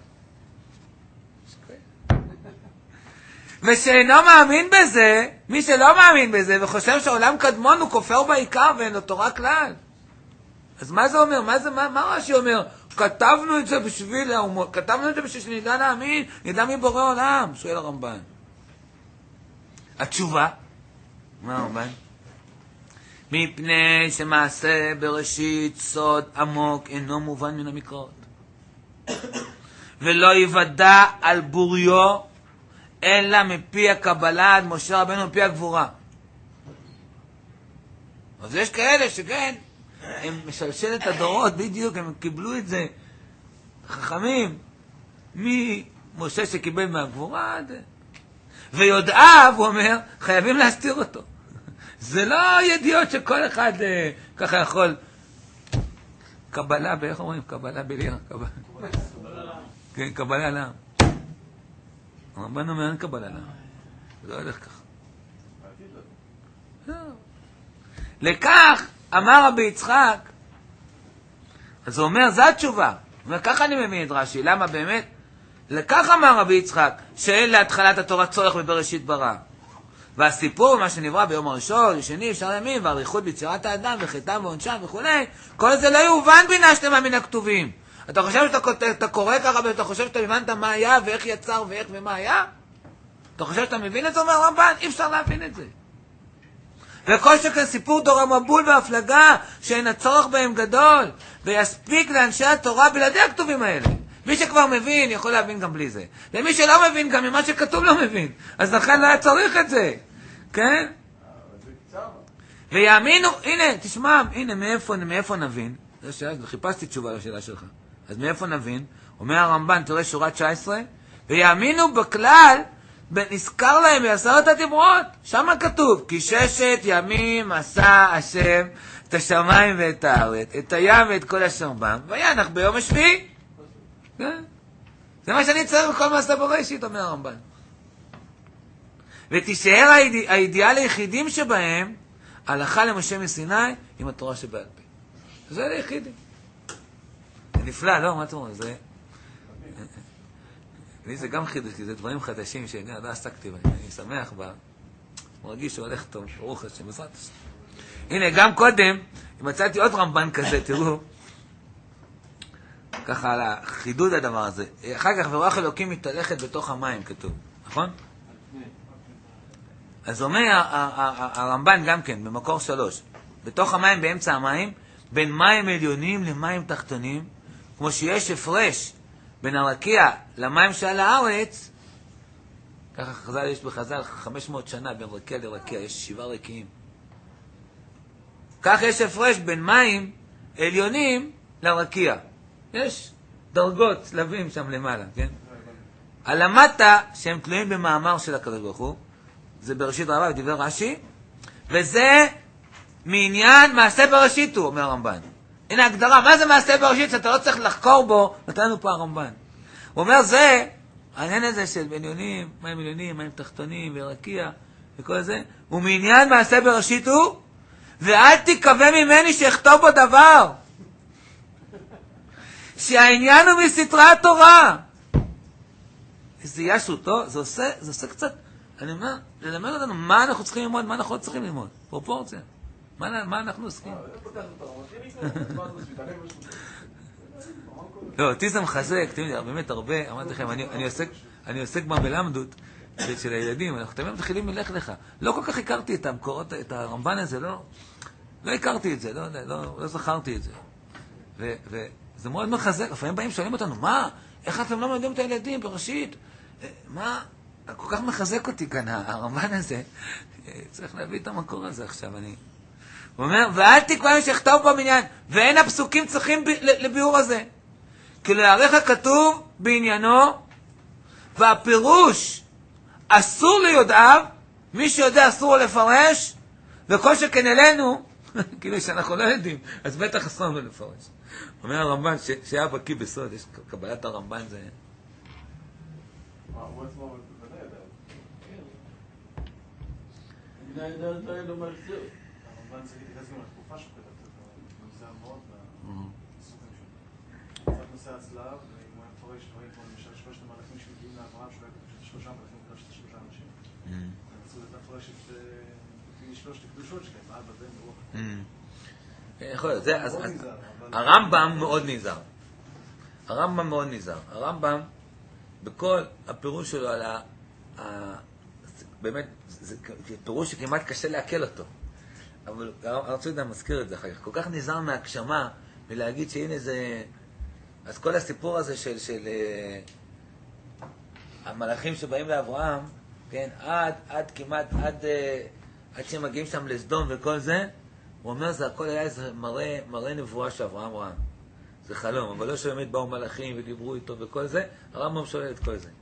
[SPEAKER 1] ושאינו מאמין בזה, מי שלא מאמין בזה וחושב שהעולם קדמון הוא כופר בעיקר ואין לו תורה כלל. אז מה זה אומר? מה, זה, מה, מה רש"י אומר? כתבנו את זה בשביל האומות, כתבנו את זה בשביל שנדע להאמין, נדע מי בורא עולם, שואל הרמב"ן. התשובה, מה הרמב"ן? מפני שמעשה בראשית סוד עמוק אינו מובן מן המקראות. ולא יוודע על בוריו, אלא מפי הקבלה עד משה רבנו מפי הגבורה. אז יש כאלה שכן, הם משלשל את הדורות, בדיוק, הם קיבלו את זה, חכמים, ממשה שקיבל מהגבורה, ויודעיו, הוא אומר, חייבים להסתיר אותו. זה לא ידיעות שכל אחד ככה יכול, קבלה, באיך אומרים? קבלה בליר, קבלה. כן, קבלה לעם. הרמב"ן אומר, אין קבלה לעם. זה לא הולך ככה. לכך, אמר רבי יצחק, אז הוא אומר, זו התשובה. הוא אומר, ככה אני מבין את רש"י. למה באמת? לכך אמר רבי יצחק, שאין להתחלת התורה צורך בבראשית ברא. והסיפור, מה שנברא ביום הראשון, לשני, אפשר ימים, והאריכות ביצירת האדם, וחטאם ועונשם וכו', כל זה לא יובן בינה שלמה מן הכתובים. אתה חושב שאתה אתה קורא ככה, ואתה חושב שאתה הבנת מה היה, ואיך יצר, ואיך ומה היה? אתה חושב שאתה מבין את זה? אומר הרמב"ן, אי אפשר להבין את זה. וכל שכן סיפור דור המבול והפלגה, שאין הצורך בהם גדול, ויספיק לאנשי התורה בלעדי הכתובים האלה. מי שכבר מבין, יכול להבין גם בלי זה. ומי שלא מבין, גם ממה שכתוב לא מבין. אז לכן לא היה צריך את זה. כן? ויאמינו, הנה, תשמע, הנה, מאיפה, מאיפה נבין? זו שאלה, חיפשתי תשובה לשאלה שלך. אז מאיפה נבין? אומר הרמב"ן, תראה שורה תשע עשרה, ויאמינו בכלל, נזכר להם בעשרת הדיברות, שם כתוב, כי ששת ימים עשה השם את השמיים ואת הארץ, את הים ואת כל אשר בם, וינח ביום השביעי. זה מה שאני צריך בכל מעשה בראשית, אומר הרמב"ן. ותישאר האידיאל היחידים שבהם, הלכה למשה מסיני עם התורה שבעל פה. זה היחידים. זה נפלא, לא? מה אתה אומר? זה... לי זה גם חידוש, כי זה דברים חדשים שאני לא עסקתי בהם. אני שמח בה, מרגיש שהולך טוב, ברוך השם, בעזרת השם. הנה, גם קודם, מצאתי עוד רמב"ן כזה, תראו, ככה על החידוד הדבר הזה. אחר כך, ורוח אלוקים מתהלכת בתוך המים, כתוב, נכון? אז אומר הרמב"ן גם כן, במקור שלוש, בתוך המים, באמצע המים, בין מים עליונים למים תחתונים, כמו שיש הפרש בין הרקיע למים שעל הארץ, ככה חז"ל יש בחז"ל חמש מאות שנה בין רקיע לרקיע, יש שבעה רקיעים. כך יש הפרש בין מים עליונים לרקיע. יש דרגות, צלבים שם למעלה, כן? הלמטה שהם תלויים במאמר של הקדוש ברוך הוא, זה בראשית רבה, בדבר רש"י, וזה מעניין מעשה בראשית הוא, אומר הרמב"ן. הנה הגדרה, מה זה מעשה בראשית? אתה לא צריך לחקור בו, נתן לנו פה הרמב"ן. הוא אומר, זה, העניין הזה של עליונים, מים עליונים, מים תחתונים, ורקיע, וכל זה, הוא מעניין מעשה בראשית הוא, ואל תקווה ממני שיכתוב בו דבר. שהעניין הוא מסתרי התורה. איזה ישו, טוב, זה עושה, זה עושה קצת, אני אומר, ללמד אותנו מה אנחנו צריכים ללמוד, מה אנחנו לא צריכים ללמוד. פרופורציה. מה, מה אנחנו עוסקים? לא, אותי זה מחזק, אתם יודעים, באמת הרבה, אמרתי לכם, אני, אני עוסק, אני עוסק בה בלמדות של, של הילדים, אנחנו תמיד מתחילים מלך לך. לא כל כך הכרתי את המקורות, את הרמב"ן הזה, לא, לא הכרתי את זה, לא, לא, לא זכרתי את זה. ו, וזה מאוד מחזק, לפעמים באים שואלים אותנו, מה, איך אתם לא מלמדים את הילדים בראשית? מה, כל כך מחזק אותי כאן, הרמב"ן הזה, צריך להביא את המקור הזה עכשיו, אני... הוא אומר, ואל תקווה שכתוב בו בעניין, ואין הפסוקים צריכים ב, לביאור הזה. כי להערך הכתוב בעניינו, והפירוש אסור ליודעיו, מי שיודע אסור לו לפרש, וכל שכן אלינו, כאילו שאנחנו לא יודעים, אז בטח אסור לו לפרש. אומר הרמב"ן שהיה בקיא בסוד, יש קבלת הרמב"ן זה...
[SPEAKER 4] הוא עצמו בוודאי ידע.
[SPEAKER 2] המדינה יודעת לא ידעו מה לחזור.
[SPEAKER 4] הרמב"ן צריך להתייחס גם לתקופה שכתבת את הנושא המאוד והסופים שלו. קצת נושא הצלב, ואם הוא היה מפרש דברים כמו למשל שלושת המלאכים שמגיעים לאברהם, שלא היה כתוב שלושה מלאכים ולא שלושה אנשים. הם רצו לפרש את שלושת הקדושות שלהם, אבא, בן ורוח.
[SPEAKER 1] יכול להיות, זה, אז הרמב"ם מאוד נזהר. הרמב"ם מאוד נזהר. הרמב"ם בכל הפירוש שלו על ה... באמת, זה פירוש שכמעט קשה להקל אותו. אבל הרב צבי יהודה מזכיר את זה אחר כך. כל כך נזהר מהגשמה, ולהגיד שהנה זה... אז כל הסיפור הזה של, של uh, המלאכים שבאים לאברהם, כן, עד, עד כמעט, עד, uh, עד שהם מגיעים שם לסדום וכל זה, הוא אומר, זה הכל היה איזה מראה, מראה נבואה שאברהם ראה. זה חלום, אבל לא שבאמת באו מלאכים ודיברו איתו וכל זה, הרמב"ם שולל את כל זה.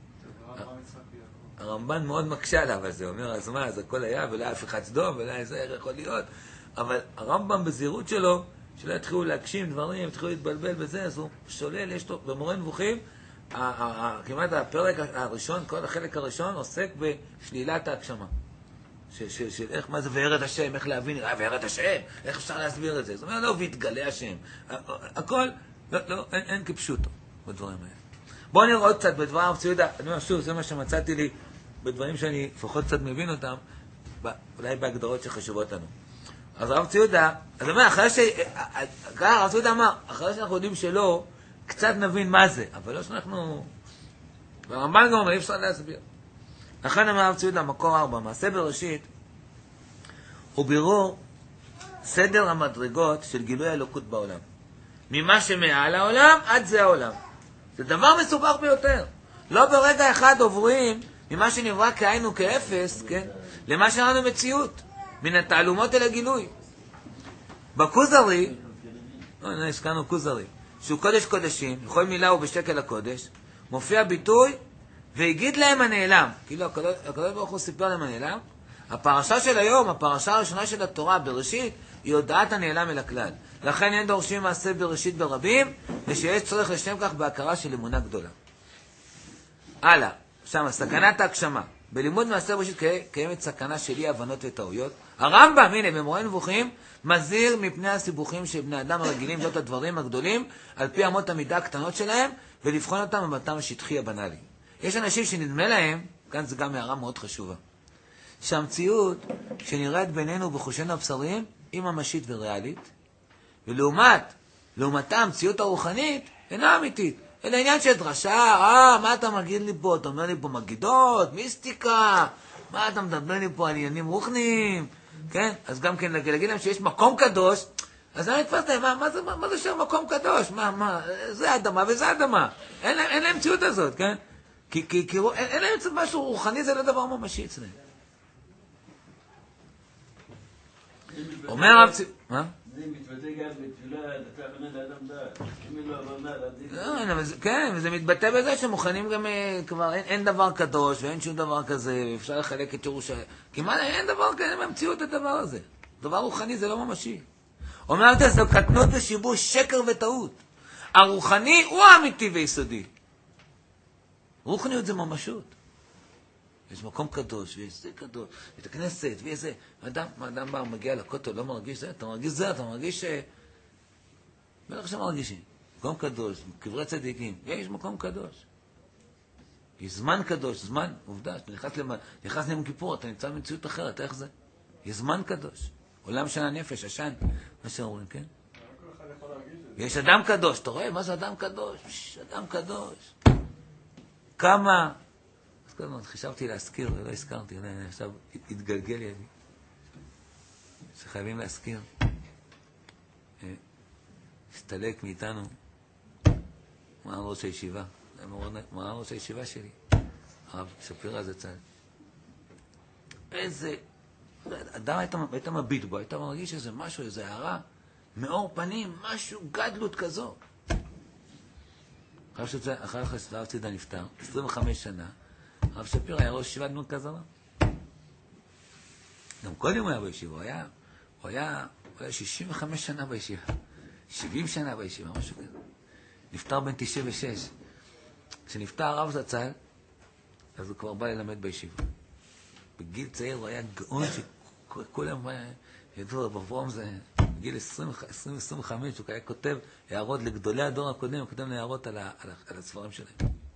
[SPEAKER 1] הרמב"ן מאוד מקשה עליו על זה, הוא אומר, אז מה, אז הכל היה, ולא היה אף אחד סדום, ולא היה זה יכול להיות, אבל הרמב"ם בזהירות שלו, שלא יתחילו להגשים דברים, יתחילו להתבלבל בזה, אז הוא שולל, יש לו, במורה נבוכים, כמעט הפרק הראשון, כל החלק הראשון, עוסק בשלילת ההגשמה. של איך, מה זה וירד השם, איך להבין, וירד השם, איך אפשר להסביר את זה? זאת אומרת, לא, והתגלה השם. הכל, לא, לא, אין, אין כפשוטו בדברים האלה. בואו נראה עוד קצת בדבר הרב צבי יהודה, אני אומר שוב, זה מה שמצאתי לי בדברים שאני לפחות קצת מבין אותם, אולי בהגדרות שחשובות לנו. אז הרב צבי יהודה, אז אומר, אחרי ש... הרב צבי יהודה אמר, אחרי שאנחנו יודעים שלא, קצת נבין מה זה, אבל לא שאנחנו... והרמב"ן גם אומר, אי אפשר להסביר. לכן אמר הרב צבי יהודה, מקור ארבע, מעשה בראשית, הוא בירור סדר המדרגות של גילוי האלוקות בעולם. ממה שמעל העולם עד זה העולם. זה דבר מסובך ביותר. לא ברגע אחד עוברים ממה שנברא כהיינו כאפס, כן? למה שלנו מציאות. מן התעלומות אל הגילוי. בכוזרי, לא, השקענו כוזרי, שהוא קודש קודשים, בכל מילה ובשקל הקודש, מופיע ביטוי, והגיד להם הנעלם. כאילו הקדוש ברוך הוא סיפר להם הנעלם. הפרשה של היום, הפרשה הראשונה של התורה בראשית, היא הודעת הנעלם אל הכלל. לכן אין דורשים מעשה בראשית ברבים, ושיש צורך לשם כך בהכרה של אמונה גדולה. הלאה, שם, סכנת ההגשמה. בלימוד מעשה בראשית קיימת סכנה של אי הבנות וטעויות. הרמב"ם, הנה, במורה נבוכים, מזהיר מפני הסיבוכים של בני אדם הרגילים להיות הדברים הגדולים, על פי אמות המידה הקטנות שלהם, ולבחון אותם במבטם השטחי הבנאלי. יש אנשים שנדמה להם, כאן זה גם הערה מאוד חשובה, שהמציאות שנראית בינינו בחושנו הבשריים היא ממשית וריאלית, ולעומת, לעומתה המציאות הרוחנית אינה אמיתית. אלא עניין של דרשה, אה, מה אתה מגיד לי פה? אתה אומר לי פה מגידות, מיסטיקה, מה אתה מדבר לי פה על עניינים רוחניים, כן? אז גם כן להגיד להם שיש מקום קדוש, אז אני מתפס להם, מה, מה, זה, מה, מה זה שם מקום קדוש? מה, מה, זה אדמה וזה אדמה. אין להם, אין להם מציאות הזאת, כן? כי, כי, כי אין, אין להם משהו רוחני, זה לא דבר ממשי אצלם. אומר הרב צבי... מה?
[SPEAKER 2] זה מתבטא גם בתפילה, דקה בנה לאדם דעת. אם לא הבנה,
[SPEAKER 1] לא, כן, וזה מתבטא בזה שמוכנים גם כבר, אין, אין דבר קדוש ואין שום דבר כזה, אפשר לחלק את ירושלים. כמעט אין דבר כזה, במציאות הדבר הזה. דבר רוחני זה לא ממשי. אומר את זה, קטנות ושיבוש, שקר וטעות. הרוחני הוא האמיתי ויסודי. רוחניות זה ממשות. יש מקום קדוש, ויש זה קדוש, יש הכנסת, ויש זה. אדם, אדם בא, מגיע לכותל, לא מרגיש זה, אתה מרגיש זה, אתה מרגיש ש... בטח שמרגישים. מקום קדוש, קברי צדיקים, יש מקום קדוש. יש זמן קדוש, זמן, עובדה, אתה נכנס, למ... נכנס ליום כיפור, אתה נמצא במציאות אחרת, איך זה? יש זמן קדוש. עולם של הנפש, השן, מה שאומרים, כן? יש אדם קדוש, אתה רואה? מה זה אדם קדוש? אדם קדוש. כמה... אז קודם כל, חשבתי להזכיר, ולא הזכרתי, עכשיו התגלגל לי, שחייבים להזכיר. הסתלק מאיתנו, מרן ראש הישיבה, מרן ראש הישיבה שלי, הרב שפירא זצ"ל. איזה... אדם היית, היית מביט בו, היית מרגיש איזה משהו, איזה הערה, מאור פנים, משהו, גדלות כזו. אחר כך הרב צידה נפטר, עשרים וחמש שנה, הרב שפירא היה ראש ישיבה דמות כזו. גם קודם הוא היה בישיבה, הוא היה, הוא היה, הוא היה שישים וחמש שנה בישיבה, שבעים שנה בישיבה, משהו כזה. נפטר בן תשעים ושש. כשנפטר הרב זצ"ל, אז הוא כבר בא ללמד בישיבה. בגיל צעיר הוא היה גאון שכולם ידעו, רב אברהם זה בגיל עשרים עשרים וחמש, הוא היה כותב הערות לגדולי הדור הקודם, הוא כותב הערות על, ה, על, ה, על הספרים שלהם.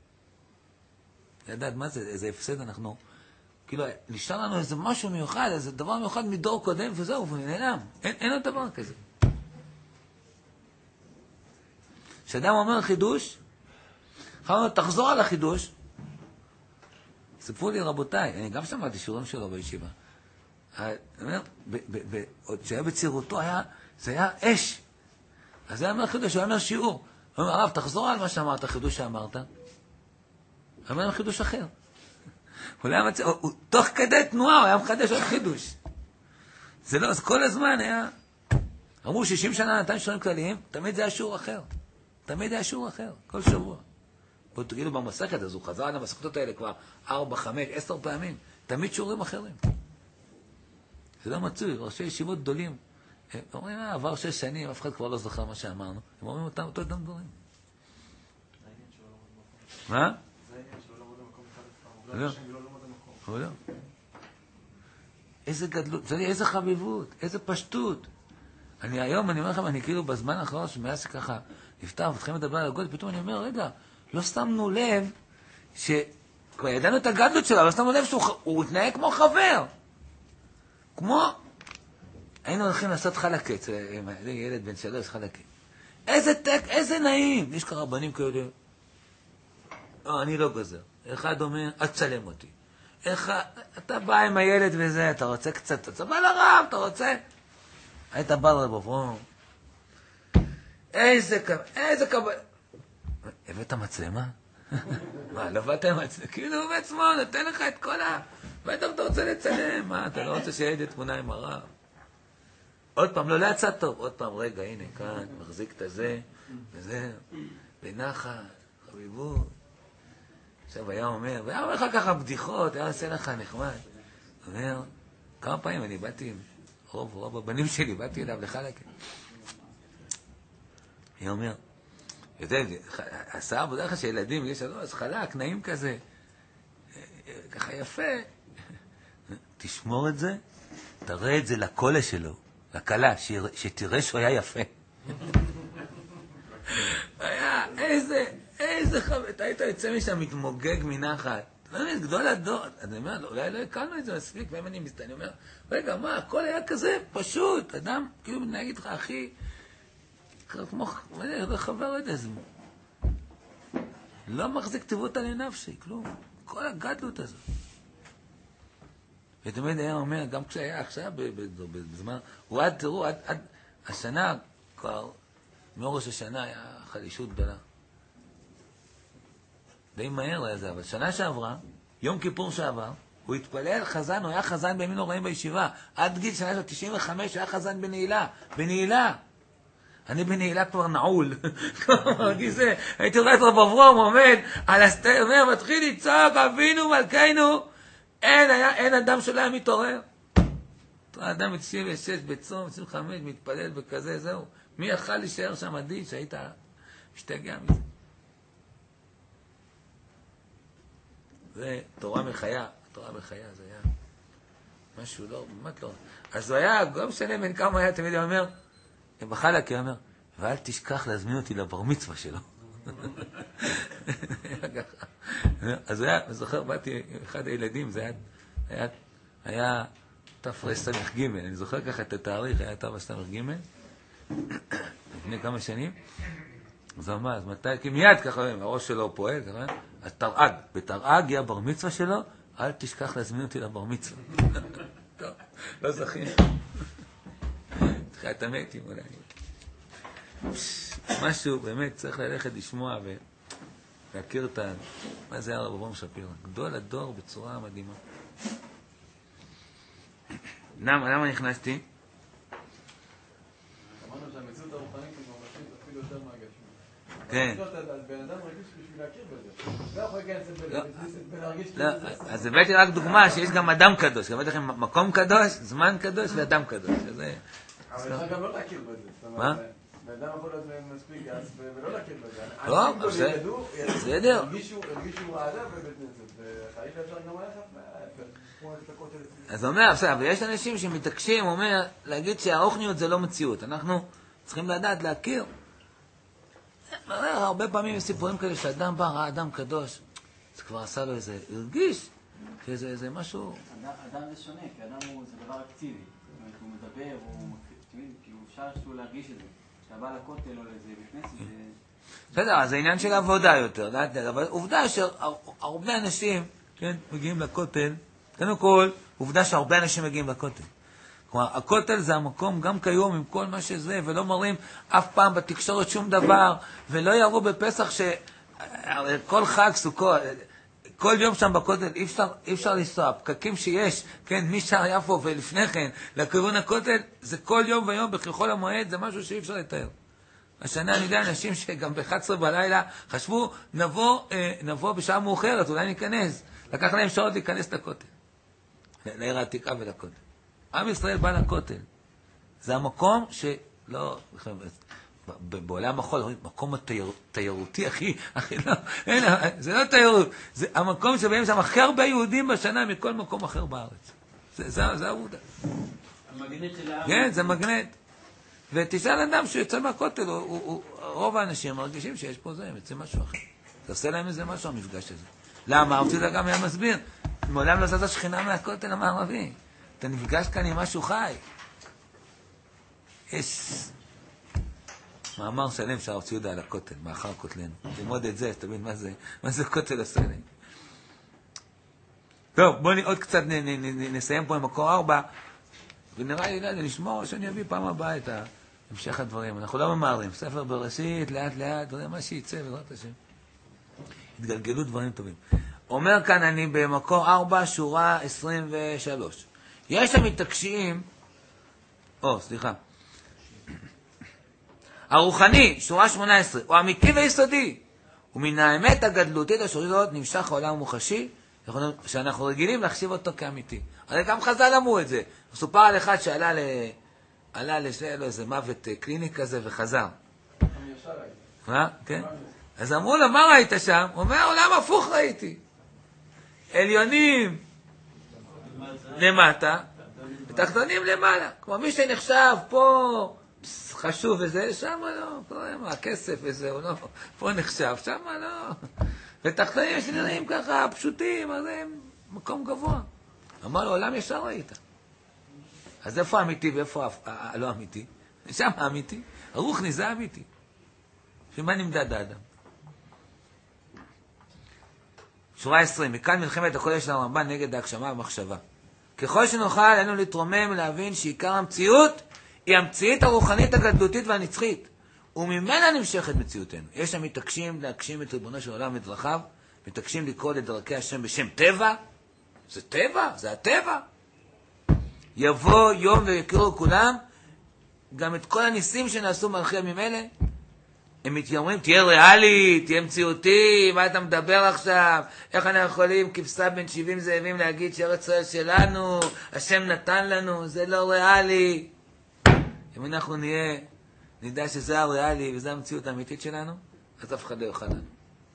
[SPEAKER 1] ידעת מה זה, איזה הפסד אנחנו, כאילו נשאר לנו איזה משהו מיוחד, איזה דבר מיוחד מדור קודם וזהו, והוא נעלם, אין, אין עוד דבר כזה. כשאדם אומר חידוש, חבר תחזור על החידוש, סיפרו לי רבותיי, אני גם שמעתי שיעורים שלו בישיבה. אני אומר, עוד שהיה בצעירותו, זה היה אש. אז זה היה אומר חידוש, הוא היה אומר שיעור. הוא אומר, הרב, תחזור על מה שאמרת, חידוש שאמרת. הוא אומר חידוש אחר. תוך כדי תנועה הוא היה מחדש עוד חידוש. זה לא, אז כל הזמן היה... אמרו, שישים שנה נתן שיעורים כלליים, תמיד זה היה שיעור אחר. תמיד היה שיעור אחר, כל שבוע. פה תגידו במסכת, אז הוא חזר על המסכתות האלה כבר ארבע, חמש, עשר פעמים. תמיד שיעורים אחרים. זה לא מצוי, ראשי ישיבות גדולים. הם אומרים, אה, עבר שש שנים, אף אחד כבר לא זוכר מה שאמרנו. הם אומרים אותם, אותו אדם דברים. מה?
[SPEAKER 4] זה העניין שלא לעמוד במקום אחד. לא. לא לעמוד במקום.
[SPEAKER 1] לא. איזה גדלות, איזה חביבות, איזה פשטות. אני היום, אני אומר לכם, אני כאילו בזמן האחרון, שמאז שככה נפטר, ותחיים לדבר על הגודל, פתאום אני אומר, רגע, לא שמנו לב ש... כבר ידענו את הגדלות שלו, אבל שמנו לב שהוא התנהג כמו חבר. כמו... היינו הולכים לעשות חלקץ, ילד בן שלוש חלקץ. איזה טק, איזה נעים. יש כרבנים כאלה. לא, אני לא גוזר. אחד אומר, אל תצלם אותי. אחד, אתה בא עם הילד וזה, אתה רוצה קצת, אתה בא לרב, אתה רוצה... היית בא לרב אברהם. איזה קבל, איזה קבל. הבאת מצלמה? מה, לא באת עם מצלמה? כאילו הוא בעצמו, נותן לך את כל ה... בטח אתה רוצה לצלם, מה, אתה לא רוצה שיהיה תמונה עם הרב? עוד פעם, לא להצע טוב, עוד פעם, רגע, הנה, כאן, מחזיק את הזה, וזה, בנחת, חביבות. עכשיו היה אומר, והיה אומר לך ככה בדיחות, היה עושה לך נחמד. אומר, כמה פעמים אני באתי עם רוב, רוב הבנים שלי, באתי אליו לחלק. היה אומר, יודע, עשה עבודה לך שילדים, יש לנו, אז חלק, נעים כזה, ככה יפה. תשמור את זה, תראה את זה לקולה שלו, לקלה, שתראה שהוא היה יפה. היה, איזה, איזה חבר, אתה היית יוצא משם, מתמוגג מנחת. לא יודע, גדול הדור. אני אומר, אולי לא הקלנו את זה מספיק, ואם אני מסתכל, אני אומר, רגע, מה, הכל היה כזה פשוט, אדם, כאילו, נגיד לך, אחי, כמו, לא חבר את זה. לא מחזיק כתיבות על נפשי, כלום. כל הגדלות הזאת. ותמיד היה אומר, גם כשהיה עכשיו, בזמן, הוא עד, תראו, עד, עד, השנה, כבר, מראש השנה היה חלישות גדולה. די מהר היה זה, אבל שנה שעברה, יום כיפור שעבר, הוא התפלל חזן, הוא היה חזן בימים נוראים בישיבה. עד גיל שנה של תשעים וחמש, היה חזן בנעילה. בנעילה. אני בנעילה כבר נעול. הייתי רואה את רב אברהם עומד על הסטייל, אומר, מתחיל לצעוק, אבינו מלכנו, אין, היה, אין אדם שלא היה מתעורר. האדם ב-תשעים ושש בצום, תשעים וחמש, מתפלל וכזה, זהו. מי יכל להישאר שם עדיף שהיית משתגע מזה? זה תורה מחיה, תורה מחיה, זה היה משהו לא, באמת לא. אז הוא היה, לא משנה בין כמה היה, תמיד הוא אומר, בחלקי הוא אומר, ואל תשכח להזמין אותי לבר מצווה שלו. אז הוא היה, אני זוכר, באתי עם אחד הילדים, זה היה, היה, היה תרס"ג, אני זוכר ככה את התאריך, היה תרס"ג, לפני כמה שנים. אז הוא אמר, אז מתי, כי מיד ככה, הראש שלו פועל, ככה, אז תרעג, בתרעג יהיה בר מצווה שלו, אל תשכח להזמין אותי לבר מצווה. טוב, לא זכינו. תחיית המתים אולי. משהו, באמת, צריך ללכת לשמוע ולהכיר את ה... מה זה הרב אברהם שפירא? גדול הדור בצורה מדהימה. למה, למה נכנסתי?
[SPEAKER 4] אמרנו שהמציאות הרוחנית היא ממשית אפילו יותר מהגשמית.
[SPEAKER 1] כן.
[SPEAKER 4] בן אדם רגיש בשביל להכיר בזה. לא יכול להרגיש
[SPEAKER 1] לא, אז הבאתי רק דוגמה שיש גם אדם קדוש. הבאתי לכם מקום קדוש, זמן קדוש ואדם קדוש.
[SPEAKER 4] אבל אפשר גם לא להכיר בזה.
[SPEAKER 1] מה?
[SPEAKER 4] בן אדם יכול להיות מספיק גס ולא להכיר בזה.
[SPEAKER 1] לא,
[SPEAKER 4] אנשים
[SPEAKER 1] זה...
[SPEAKER 4] ידעו,
[SPEAKER 1] בסדר.
[SPEAKER 4] הרגישו אהדה בבית כנסת. וחיים אפשר גם להפך.
[SPEAKER 1] אז הוא אומר, בסדר, ויש אנשים שמתעקשים, הוא אומר, להגיד שהרוחניות זה לא מציאות. אנחנו צריכים לדעת, להכיר. הרבה פעמים יש סיפורים כאלה שאדם בא, ראה אדם קדוש, זה כבר עשה לו איזה, הרגיש שזה איזה משהו...
[SPEAKER 5] אדם זה שונה, כי אדם הוא, זה דבר אקטיבי. זאת אומרת, הוא מדבר, הוא מקטיב, כאילו אפשר שהוא להרגיש את זה. כשאתה בא לכותל או לזה בכנסת, זה...
[SPEAKER 1] בסדר, אז זה עניין של עבודה יותר, אבל עובדה שהרבה אנשים, כן, מגיעים לכותל, קודם כל, עובדה שהרבה אנשים מגיעים לכותל. כלומר, הכותל זה המקום גם כיום עם כל מה שזה, ולא מראים אף פעם בתקשורת שום דבר, ולא יראו בפסח שכל חג סוכות, כל יום שם בכותל אי אפשר, אי אפשר לנסוע, פקקים שיש, כן, משער יפו ולפני כן, לכיוון הכותל, זה כל יום ויום בכחול המועד, זה משהו שאי אפשר לתאר. השנה אני יודע אנשים שגם ב-אחת עשרה בלילה חשבו, נבוא, נבוא בשעה מאוחרת, אולי ניכנס. לקח להם שעות להיכנס לכותל, לעיר העתיקה ולכותל. עם ישראל בא לכותל. זה המקום שלא, בעולם החול, מקום התיירותי הכי, הכי לא, אין, זה לא תיירות, זה המקום שבהם שם הכי הרבה יהודים בשנה מכל מקום אחר בארץ. זה, זה, זה העבודה.
[SPEAKER 2] המגנט של העם.
[SPEAKER 1] כן, זה מגנט. ותשאל אדם שיוצא מהכותל, הוא, הוא, הוא, רוב האנשים מרגישים שיש פה זה, יוצא משהו אחר. זה עושה להם איזה משהו המפגש הזה. למה? הרב ציודה גם היה מסביר. מעולם לא זזה שכינה מהכותל המערבי. אתה נפגש כאן עם משהו חי. יש מאמר שלם שהרב ציודה על הכותל, מאחר כותלנו. ללמוד את זה, תבין מה זה, מה זה כותל עושה להם. טוב, בואו עוד קצת נ, נ, נ, נסיים פה עם מקור ארבע, ונראה לי, לי לשמור שאני אביא פעם הבאה את המשך הדברים. אנחנו לא ממהרים, ספר בראשית, לאט לאט, מה שיצא, בעזרת השם. התגלגלו דברים טובים. אומר כאן אני במקור ארבע, שורה עשרים ושלוש. יש המתעקשים, או, סליחה, הרוחני, שורה שמונה עשרה, הוא אמיתי ויסודי, ומן האמת הגדלותית השורית נמשך העולם המוחשי, שאנחנו רגילים להחשיב אותו כאמיתי. הרי גם חז"ל אמרו את זה. סופר על אחד שעלה ל... עלה לשאלה לו איזה מוות קליני כזה וחזר. מה? כן? אז אמרו לו, מה ראית שם? הוא אומר, עולם הפוך ראיתי. עליונים למטה, ותחתונים למעלה. כמו מי שנחשב פה חשוב וזה, שם לא. הכסף וזה, הוא לא. פה נחשב, שם לא. ותחתונים שנראים ככה פשוטים, אז הם מקום גבוה. אמר לו, עולם ישר ראית. אז איפה האמיתי ואיפה הלא אמיתי? שם האמיתי. הרוחני זה האמיתי. שמה נמדד האדם? שורה עשרים, מכאן מלחמת הקודש של הרמב"ן נגד ההגשמה והמחשבה. ככל שנוכל עלינו להתרומם להבין שעיקר המציאות היא המציאות הרוחנית הגדלותית והנצחית, וממנה נמשכת מציאותנו. יש המתעקשים להגשים את ריבונו של עולם ודרכיו, מתעקשים לקרוא לדרכי השם בשם טבע. זה טבע, זה הטבע. יבוא יום ויכירו כולם גם את כל הניסים שנעשו מלכי ימים אלה, הם מתיימרים, תהיה ריאלי, תהיה מציאותי, מה אתה מדבר עכשיו? איך אנחנו יכולים כבשה בין שבעים זאבים להגיד שארץ ישראל שלנו, השם נתן לנו, זה לא ריאלי. אם אנחנו נהיה, נדע שזה הריאלי וזה המציאות האמיתית שלנו, אז אף אחד לא יוכל לנו.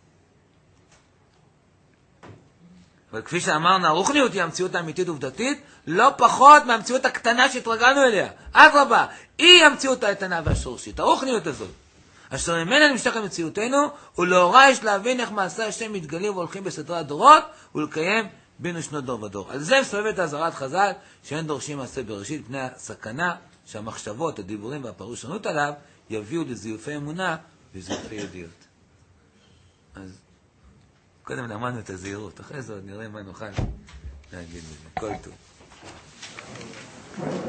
[SPEAKER 1] אבל כפי שאמרנו, הרוחניות היא המציאות האמיתית עובדתית, לא פחות מהמציאות הקטנה שהתרגלנו אליה. אדרבה, היא המציאות האיתנה והשורשית, הרוחניות הזאת. אשר ממנה נמשך למציאותנו, ולאורה יש להבין איך מעשה השם מתגלים והולכים בסדרי הדורות, ולקיים בינו שנות דור ודור. על זה מסובבת אזהרת חז"ל, שאין דורשים מעשה בראשית, פני הסכנה שהמחשבות, הדיבורים והפרשנות עליו, יביאו לזיופי אמונה וזיופי ידיעות. אז קודם למדנו את הזהירות, אחרי זה עוד נראה מה נוכל להגיד בזה. כל טוב.